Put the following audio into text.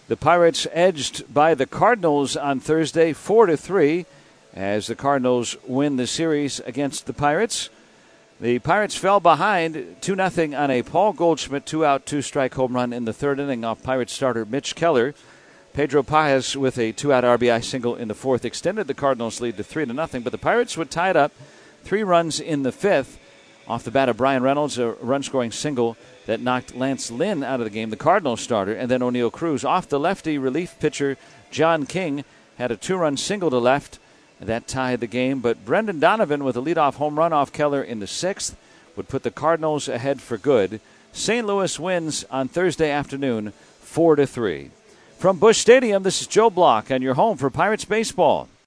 The Pirates edged by the Cardinals on Thursday 4-3 as the Cardinals win the series against the Pirates. The Pirates fell behind 2-0 on a Paul Goldschmidt 2-out, 2-strike home run in the third inning off Pirates starter Mitch Keller. Pedro Paez with a 2-out RBI single in the fourth extended the Cardinals' lead to 3-0, but the Pirates would tie it up 3 runs in the fifth off the bat of Brian Reynolds, a run-scoring single that knocked Lance Lynn out of the game, the Cardinals starter, and then O'Neill Cruz. Off the lefty relief pitcher John King had a 2-run single to left. That tied the game, but Brendan Donovan with a leadoff home run off Keller in the sixth would put the Cardinals ahead for good. St. Louis wins on Thursday afternoon 4-3. From Busch Stadium, this is Joe Block, and your home for Pirates baseball.